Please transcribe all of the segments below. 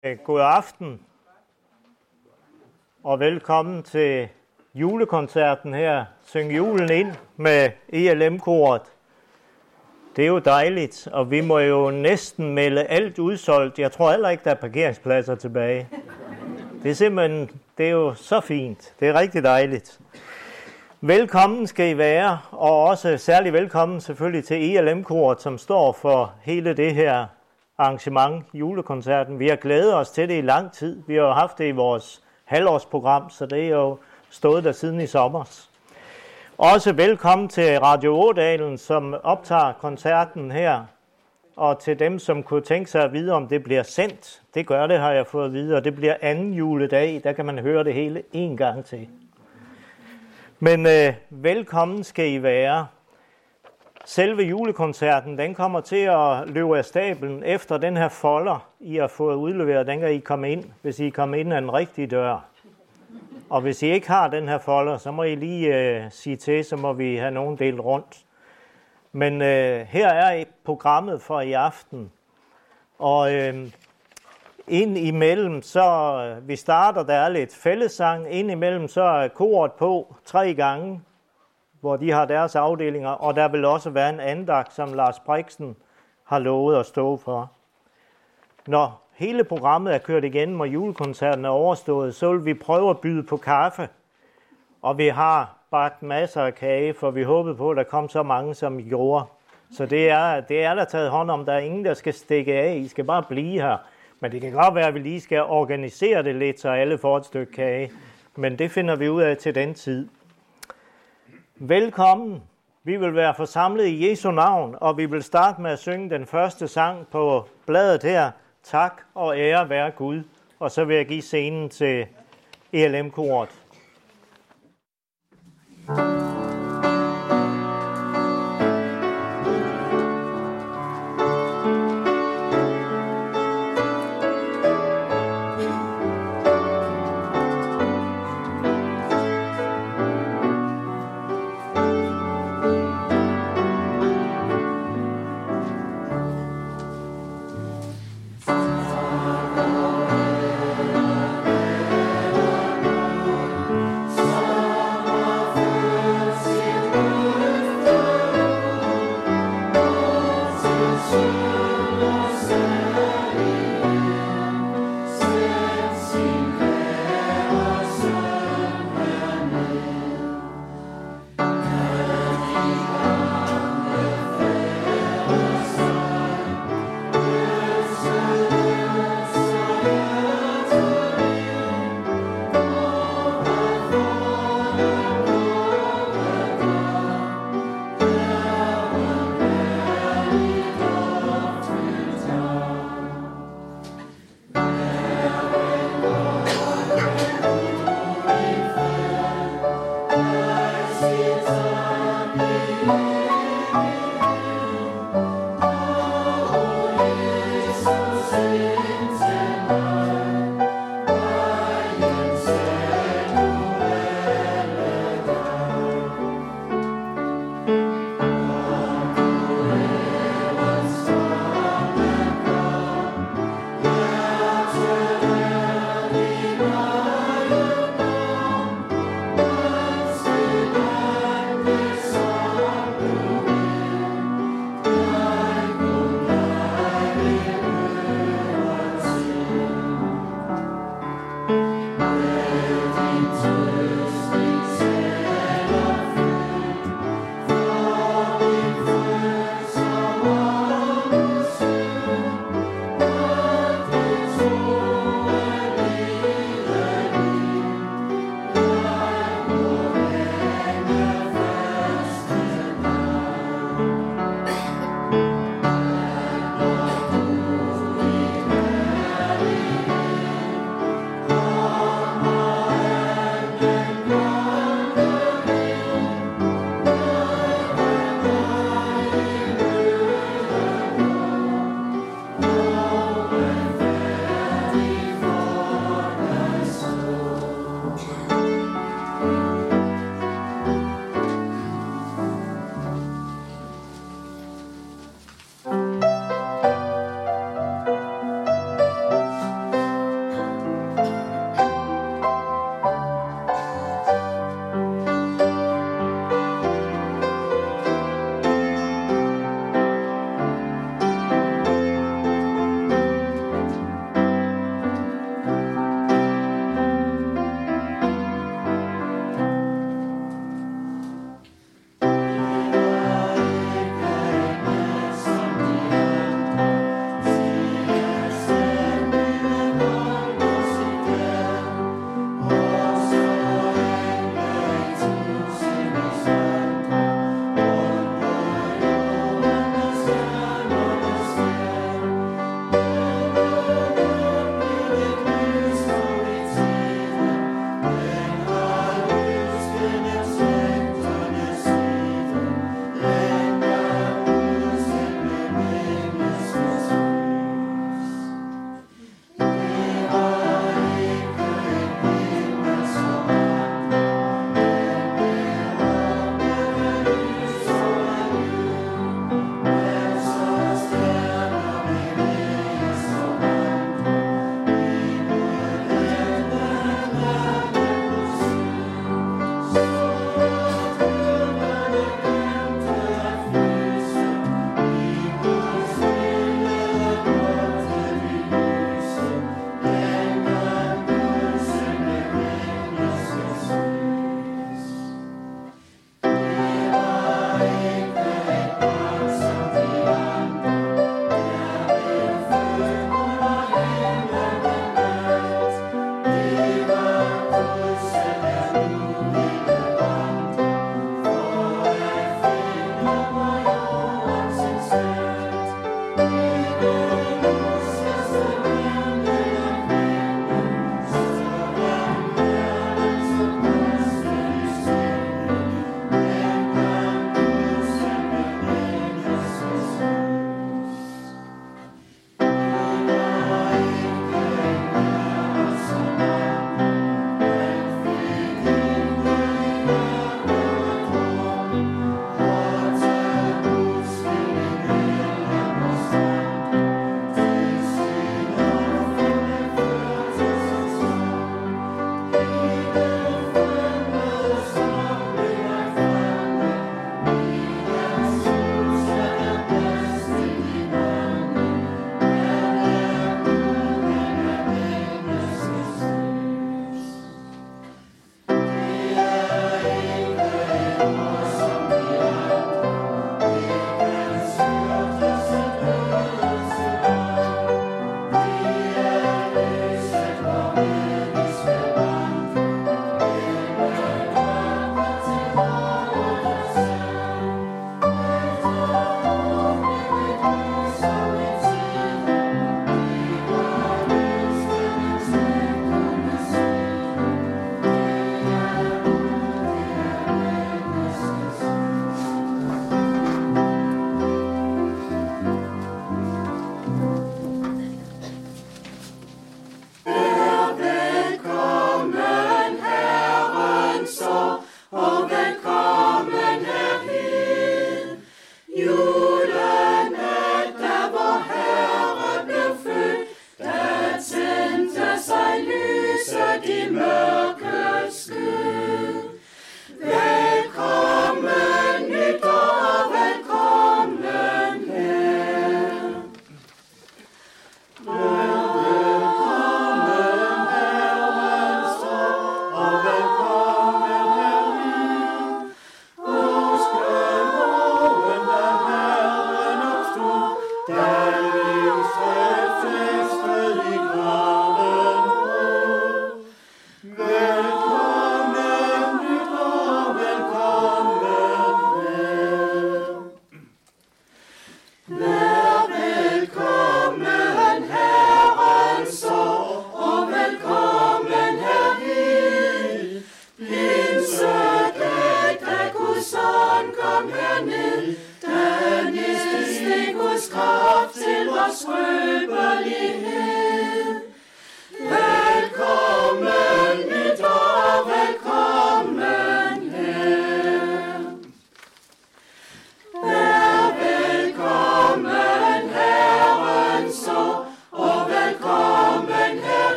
God aften og velkommen til julekoncerten her. Syng julen ind med ELM-koret. Det er jo dejligt, og vi må jo næsten melde alt udsolgt. Jeg tror heller ikke, der er parkeringspladser tilbage. Det er jo så fint. Det er rigtig dejligt. Velkommen skal I være, og også særlig velkommen selvfølgelig til ELM-koret, som står for hele det her arrangement, julekoncerten. Vi har glædet os til det i lang tid. Vi har jo haft det i vores halvårsprogram, så det er jo stået der siden i sommer. Også velkommen til Radio Ådalen, som optager koncerten her. Og til dem, som kunne tænke sig at vide, om det bliver sendt. Det gør det, har jeg fået at vide, og det bliver anden juledag. Der kan man høre det hele en gang til. Men velkommen skal I være. Selve julekoncerten, den kommer til at løbe af stablen efter den her folder, I har fået udleveret. Den kan I komme ind, hvis I kommer ind ad en rigtig dør. Og hvis I ikke har den her folder, så må I lige sige til, så må vi have nogen delt rundt. Men her er programmet for i aften. Og ind imellem, så vi starter, der er lidt fællessang. Ind imellem, så er koret på 3 gange, hvor de har deres afdelinger, og der vil også være en andagt, som Lars Brixen har lovet at stå for. Når hele programmet er kørt igennem, og julekoncerten er overstået, så vil vi prøve at byde på kaffe. Og vi har bagt masser af kage, for vi håbede på, at der kom så mange, som I gjorde. Så det er der taget hånd om. Der er ingen, der skal stikke af. I skal bare blive her. Men det kan godt være, at vi lige skal organisere det lidt, så alle får et stykke kage. Men det finder vi ud af til den tid. Velkommen. Vi vil være forsamlet i Jesu navn, og vi vil starte med at synge den første sang på bladet her. Tak og ære være Gud. Og så vil jeg give scenen til ELM-koret.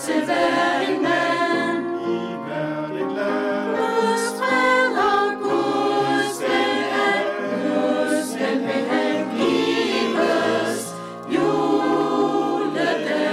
til hver en mand. Guds fred og Guds vel, at Guds vel vil han gives juledag.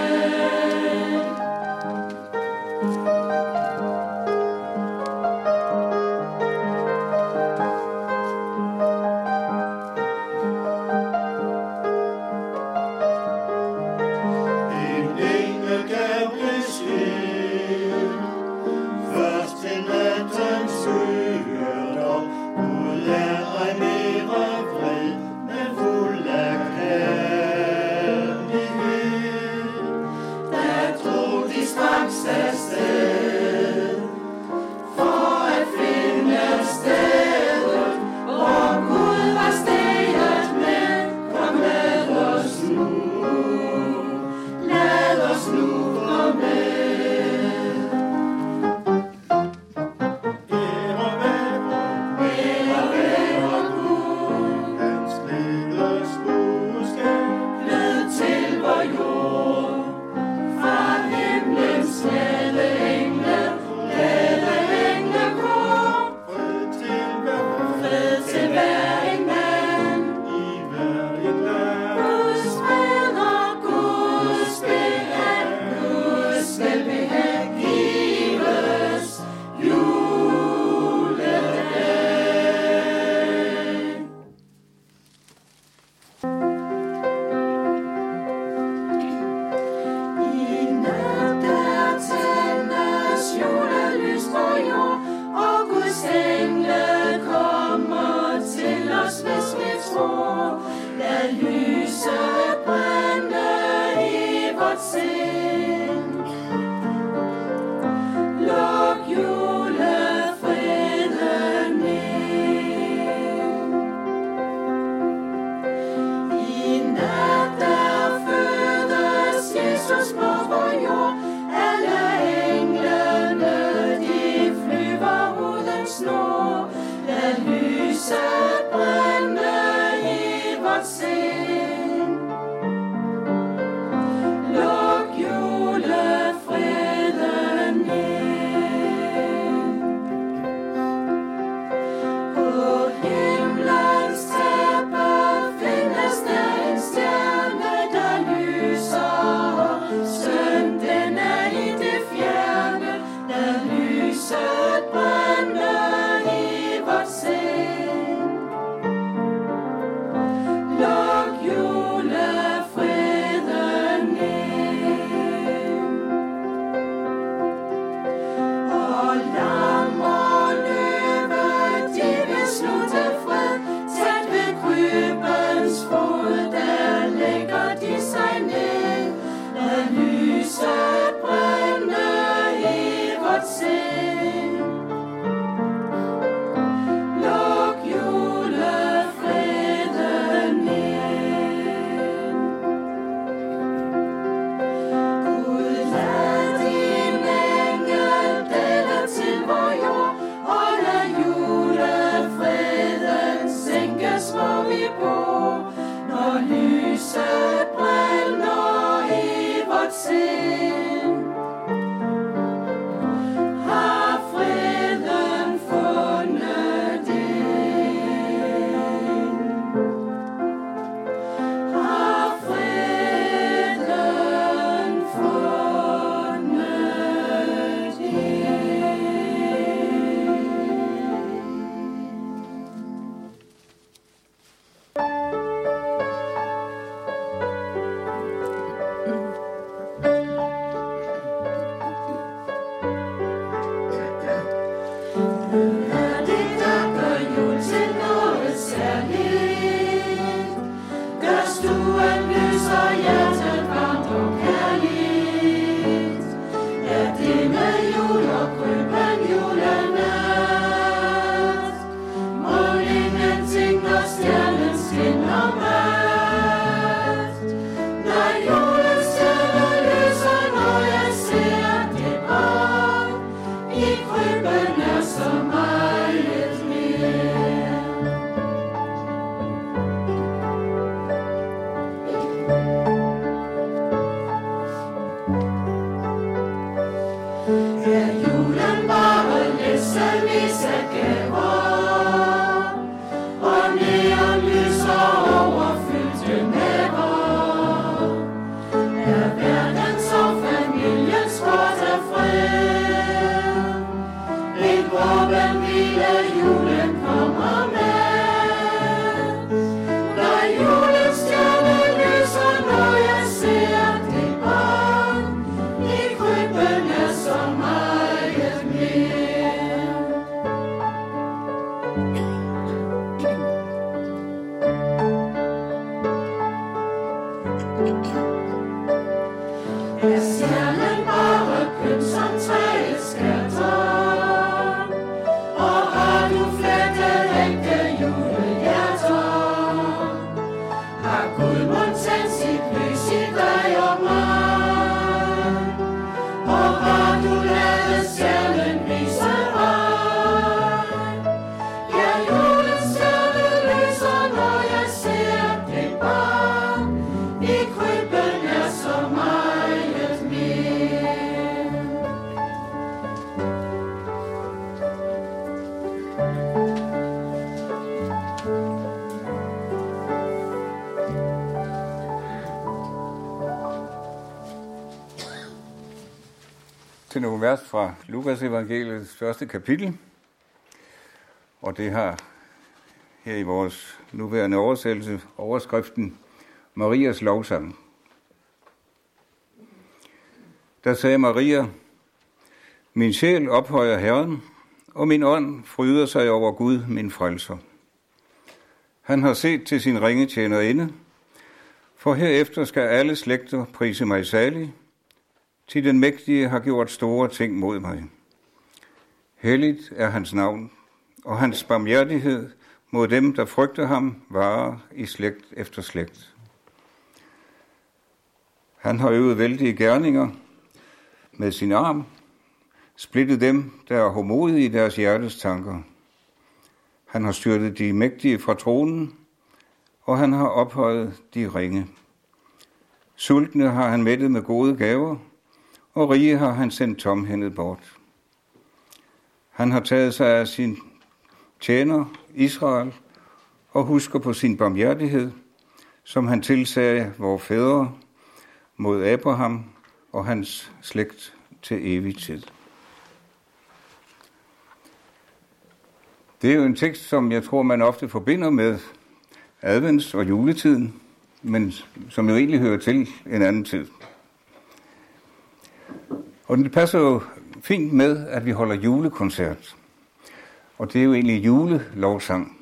Lyset brænder i vort sind. til nogle vers fra Lukas evangeliets første kapitel. Og det har her i vores nuværende oversættelse overskriften Marias lovsang. Der sagde Maria: Min sjæl ophøjer Herren, og min ånd fryder sig over Gud, min frelser. Han har set til sin ringe tjenerinde, for herefter skal alle slægter prise mig salig, til den mægtige har gjort store ting mod mig. Helligt er hans navn, og hans barmhjertighed mod dem, der frygter ham, varer i slægt efter slægt. Han har øvet vældige gerninger med sin arm, splittet dem, der er hårdmodige i deres hjertes tanker. Han har styrtet de mægtige fra tronen, og han har ophøjet de ringe. Sultne har han mættet med gode gaver, og rige har han sendt tomhændet bort. Han har taget sig af sin tjener Israel, og husker på sin barmhjertighed, som han tilsagde vore fædre mod Abraham og hans slægt til evig tid. Det er jo en tekst, som jeg tror, man ofte forbinder med advents- og juletiden, men som jo egentlig hører til en anden tid. Og det passer jo fint med, at vi holder julekoncert. Og det er jo egentlig julelovsang.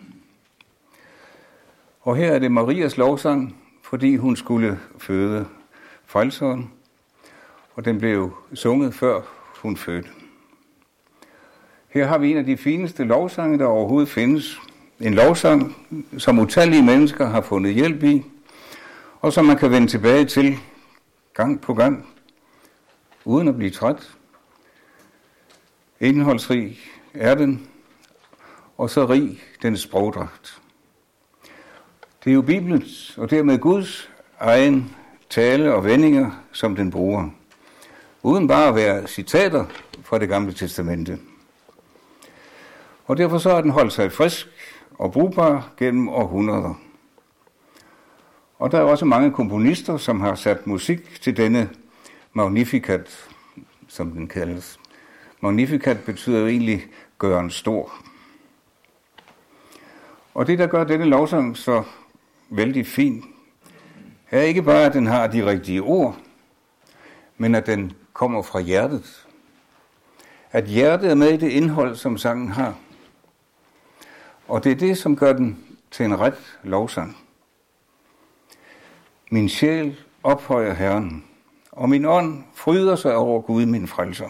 Og her er det Marias lovsang, fordi hun skulle føde frelseren, og den blev sunget før hun fødte. Her har vi en af de fineste lovsange, der overhovedet findes. En lovsang, som utallige mennesker har fundet hjælp i, og som man kan vende tilbage til gang på gang, uden at blive træt. Indholdsrig er den, og så rig den sprogdragt. Det er jo Bibelens, og dermed Guds egen tale og vendinger, som den bruger, uden bare at være citater fra det gamle testamente. Og derfor så har den holdt sig frisk og brugbar gennem århundreder. Og der er også mange komponister, som har sat musik til denne Magnificat, som den kaldes. Magnificat betyder jo egentlig gøren stor. Og det, der gør denne lovsang så vældig fin, er ikke bare, at den har de rigtige ord, men at den kommer fra hjertet. At hjertet er med i det indhold, som sangen har. Og det er det, som gør den til en ret lovsang. Min sjæl ophøjer Herren, og min ånd fryder sig over Gud, min frelser.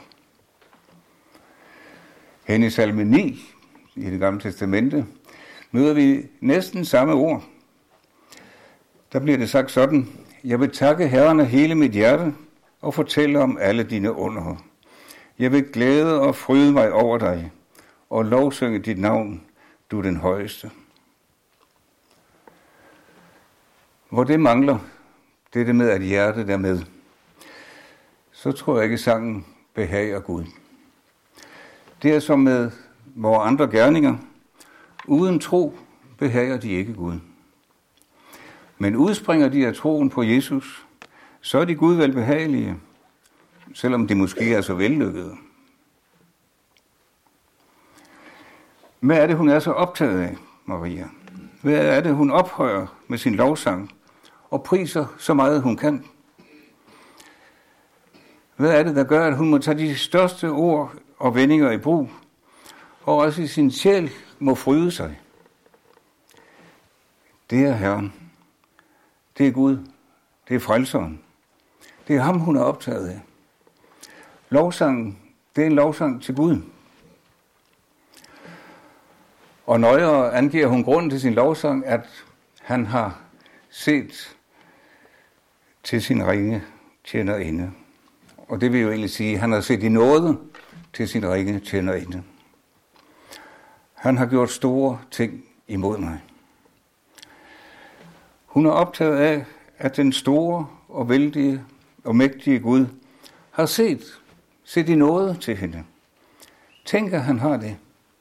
Hen i salme 9 i det gamle testamente møder vi næsten samme ord. Der bliver det sagt sådan: Jeg vil takke Herren af hele mit hjerte og fortælle om alle dine under. Jeg vil glæde og fryde mig over dig og lovsynge dit navn, du er den højeste. Hvor det mangler, det er det med, at hjertet er med, så tror jeg ikke, sangen behager Gud. Det er som med vores andre gerninger. Uden tro behager de ikke Gud. Men udspringer de af troen på Jesus, så er de Gud velbehagelige, selvom de måske er så vellykkede. Hvad er det, hun er så optaget af, Maria? Hvad er det, hun ophøjer med sin lovsang og priser så meget, hun kan? Hvad er det, der gør, at hun må tage de største ord og vendinger i brug, og også i sin sjæl må fryde sig? Det er Herren. Det er Gud. Det er frelseren. Det er ham, hun er optaget af. Lovsangen, det er en lovsang til Gud. Og nøjere angiver hun grunden til sin lovsang, at han har set til sin ringe tjenerinde. Og det vil jo egentlig sige, at han har set i nåde til sin ringe tjenerinde. Han har gjort store ting imod mig. Hun er optaget af, at den store og vældige og mægtige Gud har set i nåde til hende. Tænk, at han har det.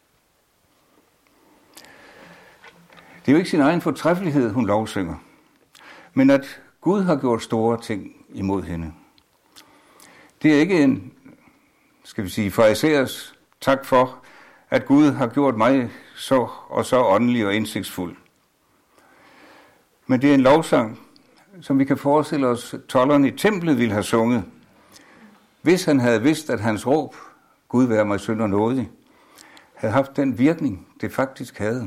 Det er jo ikke sin egen fortræffelighed, hun lovsynger, men at Gud har gjort store ting imod hende. Det er ikke en skal vi sige, farisæers tak for, at Gud har gjort mig så åndelig og indsigtsfuld. Men det er en lovsang, som vi kan forestille os, tolderen i templet ville have sunget, hvis han havde vidst, at hans råb, Gud være mig synder nådig, havde haft den virkning, det faktisk havde.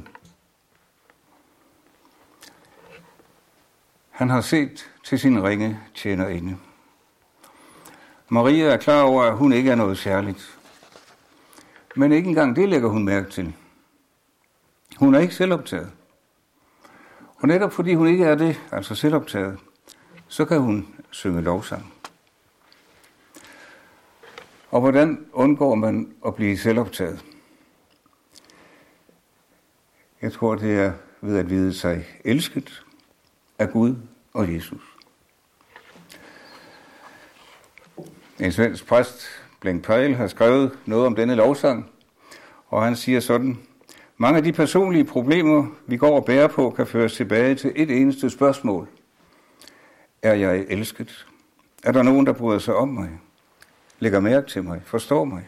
Han har set til sin ringe tjenerinde. Maria er klar over, at hun ikke er noget særligt. Men ikke engang det lægger hun mærke til. Hun er ikke selvoptaget. Og netop fordi hun ikke er det, altså selvoptaget, så kan hun synge lovsang. Og hvordan undgår man at blive selvoptaget? Jeg tror, det er ved at vide sig elsket af Gud og Jesus. En svensk præst, Blink Pejl, har skrevet noget om denne lovsang, og han siger sådan: mange af de personlige problemer, vi går og bærer på, kan føres tilbage til et eneste spørgsmål. Er jeg elsket? Er der nogen, der bryder sig om mig? Lægger mærke til mig? Forstår mig?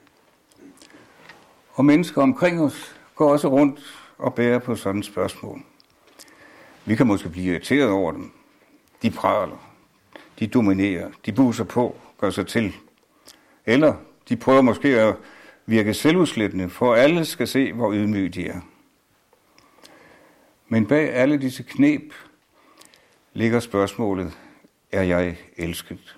Og mennesker omkring os går også rundt og bærer på sådan et spørgsmål. Vi kan måske blive irriteret over dem. De praler, de dominerer, de buser på, gør sig til. Eller de prøver måske at virke selvudslættende, for alle skal se, hvor ydmyge de er. Men bag alle disse kneb ligger spørgsmålet: er jeg elsket?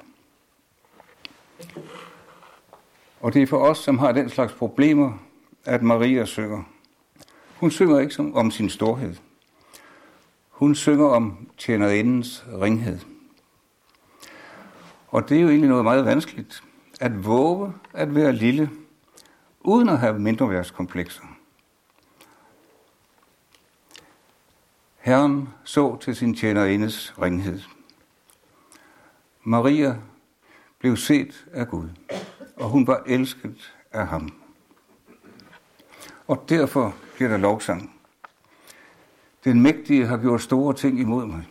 Og det er for os, som har den slags problemer, at Maria synger. Hun synger ikke om sin storhed. Hun synger om tjenerindens ringhed. Og det er jo egentlig noget meget vanskeligt, at våge at være lille, uden at have mindreværdskomplekser. Herren så til sin tjenerindes ringhed. Maria blev set af Gud, og hun var elsket af ham. Og derfor bliver der lovsang. Den mægtige har gjort store ting imod mig.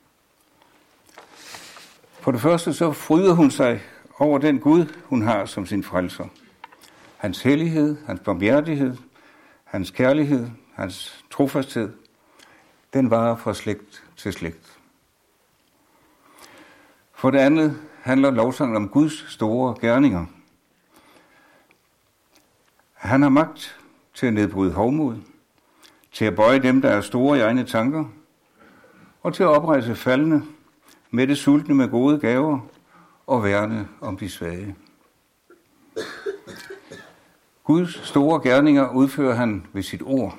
For det første så fryder hun sig over den Gud, hun har som sin frelser. Hans hellighed, hans barmhjertighed, hans kærlighed, hans trofasthed, den varer fra slægt til slægt. For det andet handler lovsangen om Guds store gerninger. Han har magt til at nedbryde hovmod, til at bøje dem, der er store i egne tanker, og til at oprejse faldne, med det sultne med gode gaver og værne om de svage. Guds store gerninger udfører han ved sit ord.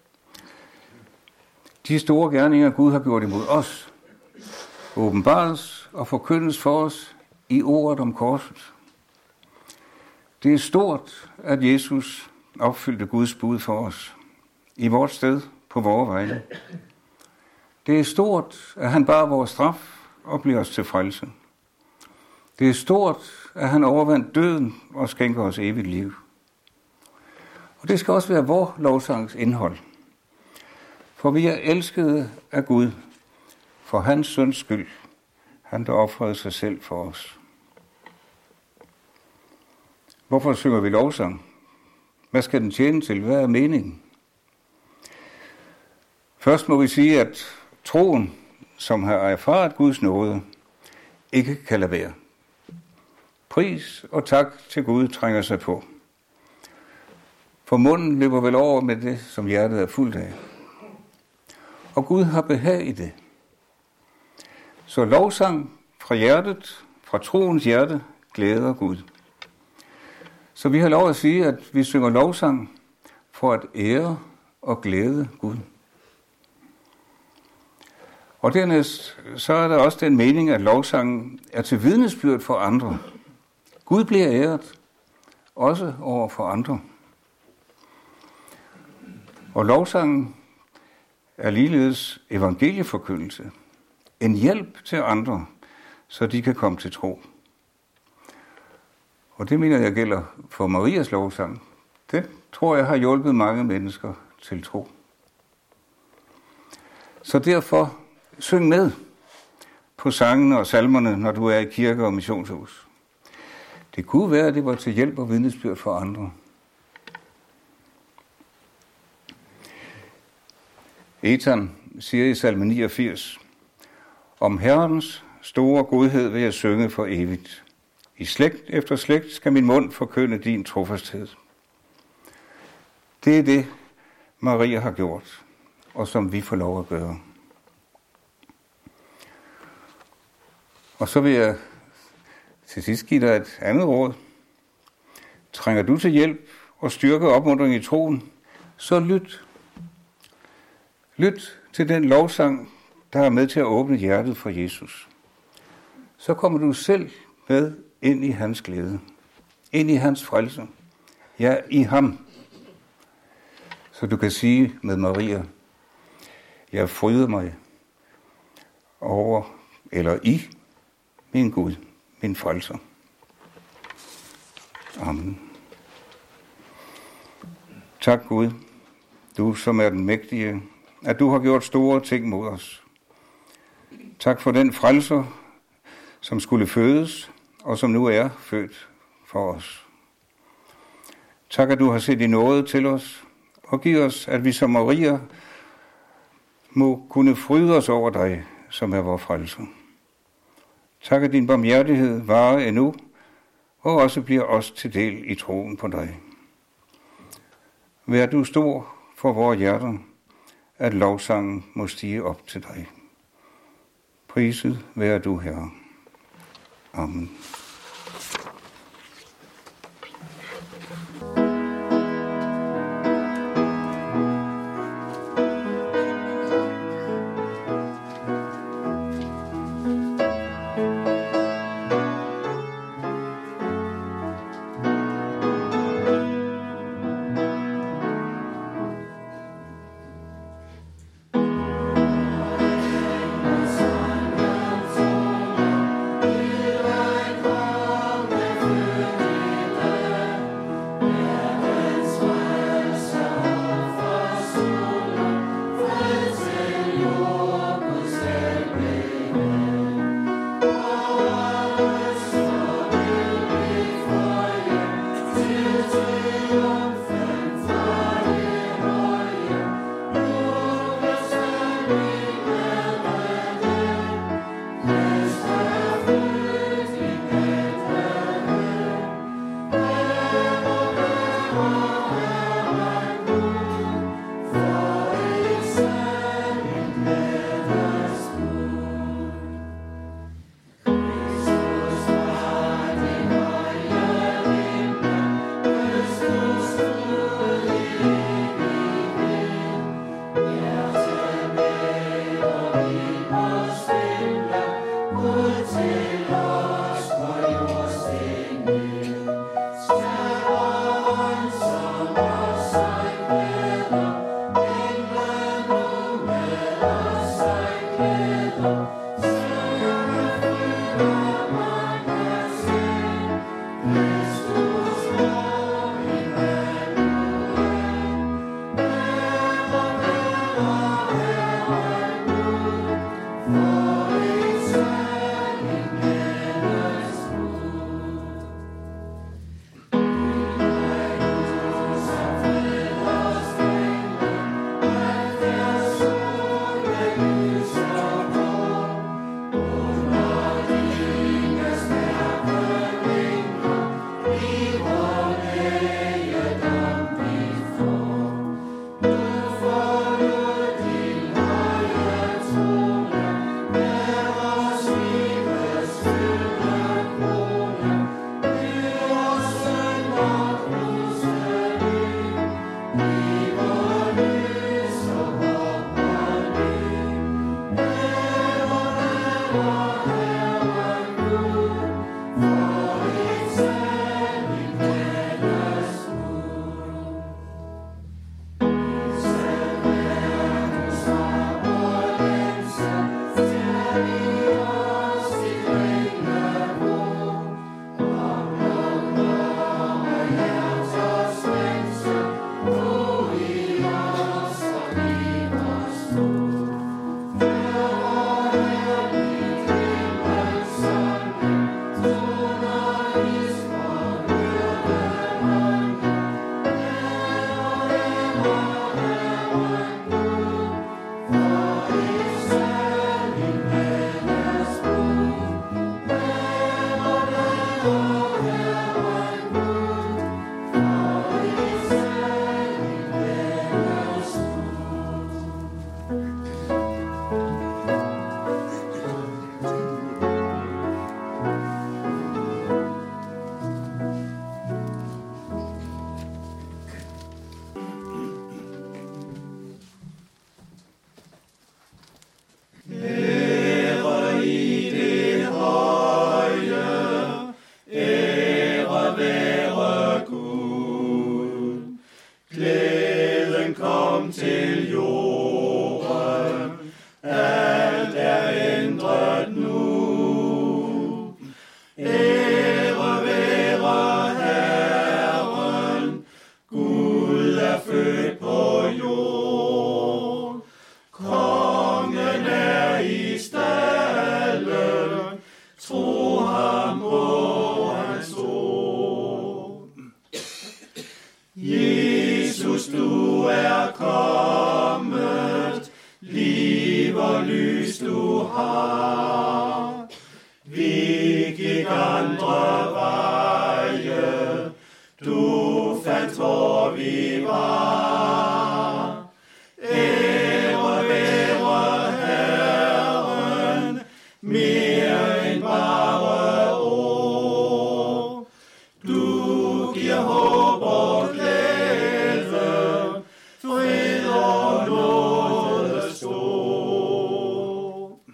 De store gerninger, Gud har gjort imod os, åbenbares og forkyndes for os i ordet om korset. Det er stort, at Jesus opfyldte Guds bud for os, i vores sted, på vores vegne. Det er stort, at han bar vores straf og bliver os til frelse. Det er stort, at han overvandt døden og skænker os evigt liv. Og det skal også være vor lovsangs indhold. For vi er elskede af Gud, for hans søns skyld, han der ofrede sig selv for os. Hvorfor synger vi lovsang? Hvad skal den tjene til? Hvad er meningen? Først må vi sige, at troen, som har erfaret Guds nåde, ikke kan lade være. Pris og tak til Gud trænger sig på. For munden løber vel over med det, som hjertet er fuldt af. Og Gud har behag i det. Så lovsang fra hjertet, fra troens hjerte, glæder Gud. Så vi har lov at sige, at vi synger lovsang for at ære og glæde Gud. Og dernæst, så er der også den mening, at lovsangen er til vidnesbyrd for andre. Gud bliver æret, også over for andre. Og lovsangen er ligeledes evangelieforkyndelse. En hjælp til andre, så de kan komme til tro. Og det mener jeg gælder for Marias lovsang. Det tror jeg har hjulpet mange mennesker til tro. Så derfor syng med på sangene og salmerne, når du er i kirke og missionshus. Det kunne være, at det var til hjælp og vidnesbyrd for andre. Ethan siger i salme 89, om Herrens store godhed vil jeg synge for evigt. I slægt efter slægt skal min mund forkynde din trofasthed. Det er det, Maria har gjort, og som vi får lov at gøre. Og så vil jeg til sidst give dig et andet råd. Trænger du til hjælp og styrke og opmuntring i troen, så lyt. Lyt til den lovsang, der er med til at åbne hjertet for Jesus. Så kommer du selv med ind i hans glæde, ind i hans frelse, ja, i ham. Så du kan sige med Maria, jeg fryder mig over, eller i, min Gud, min frelser. Amen. Tak Gud, du som er den mægtige, at du har gjort store ting mod os. Tak for den frelser, som skulle fødes, og som nu er født for os. Tak, at du har set i nåde til os, og giv os, at vi som Maria må kunne fryde os over dig, som er vor frelser. Tak, at din barmhjertighed varer endnu, og også bliver os til del i troen på dig. Vær du stor for vores hjerter, at lovsangen må stige op til dig. Priset vær du, Herre. Amen. Right. du har. Vi gik andre veje, du fandt hvor vi var. Ære være Herren, mere end bare ord. Du giver håb og glæde, fred og nåde stor.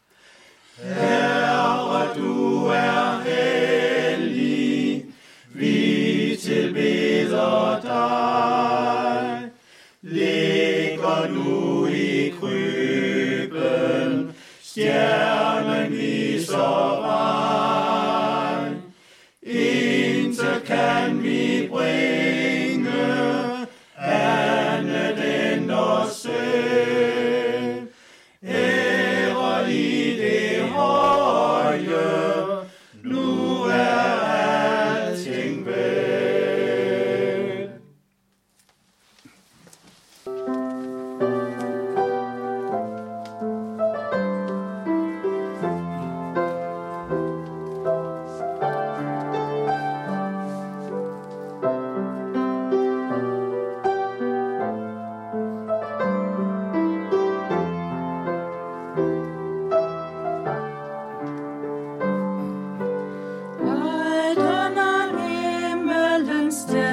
Herre, du er hellig, vi tilbeder dig. Ligger nu i krybben, stjernen viser vej. Intet kan vi bringe, andet end os selv. Ære i det høje, nu er alting vel. Højt under himmelens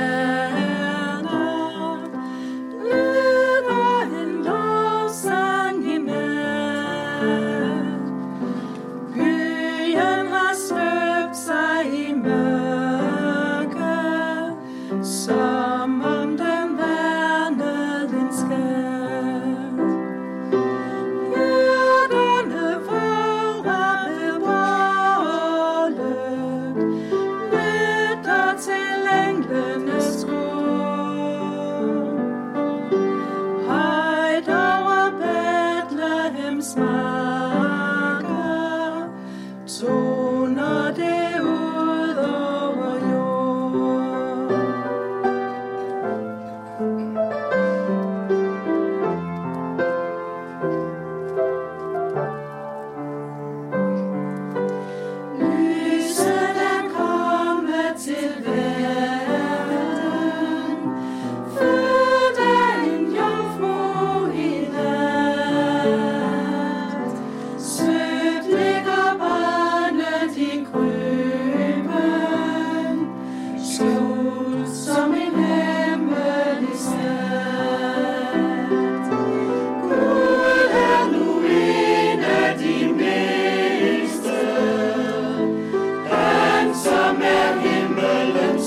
stjerner lyder en lovsang i nat. Byen har svøbt sig i mørke, som om den værnede en skat. Hyrderne våger ved bålet, lytter til englenes råd. Højt over Betlehems marker toner det ud over jord. Lyset er kommet til verden, født af en jomfru i nat. Svøbt ligger barnet i krybben, skjult som en hemmelig stat. Gud er nu en af de mindste, han som er himmelens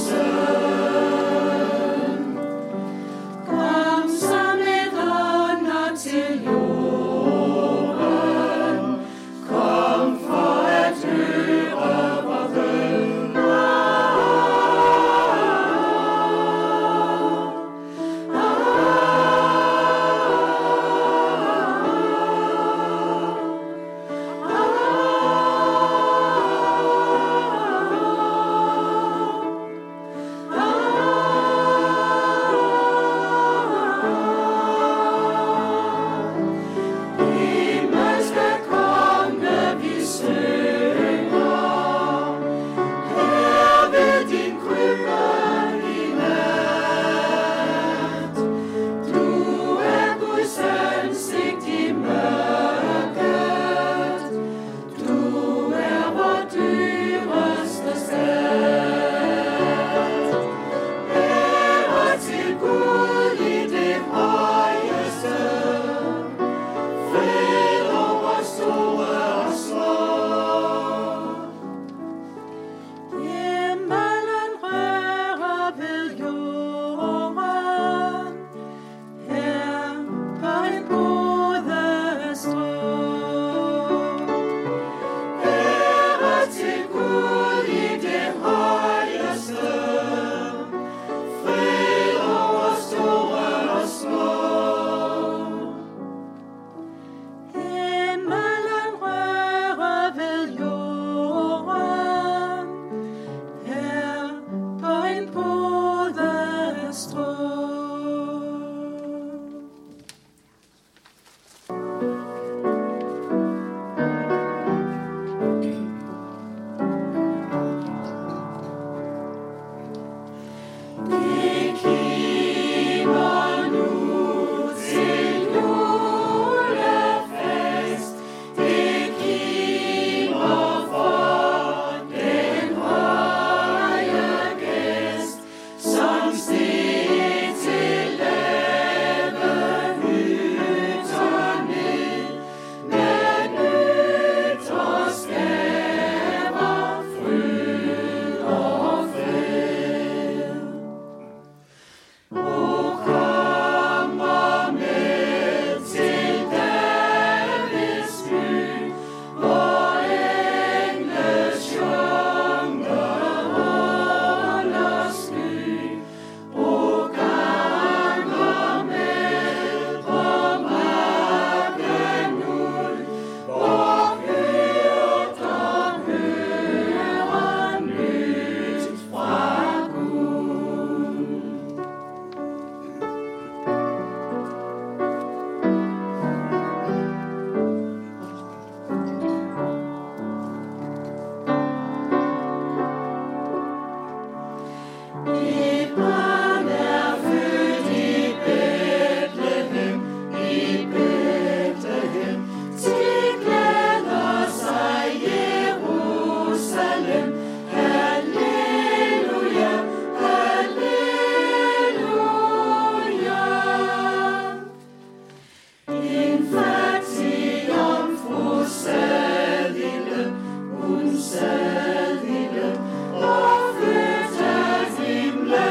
Sadile, og flytter himlen.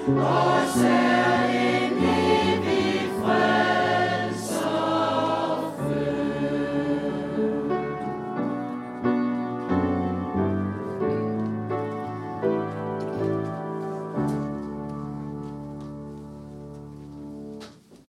os er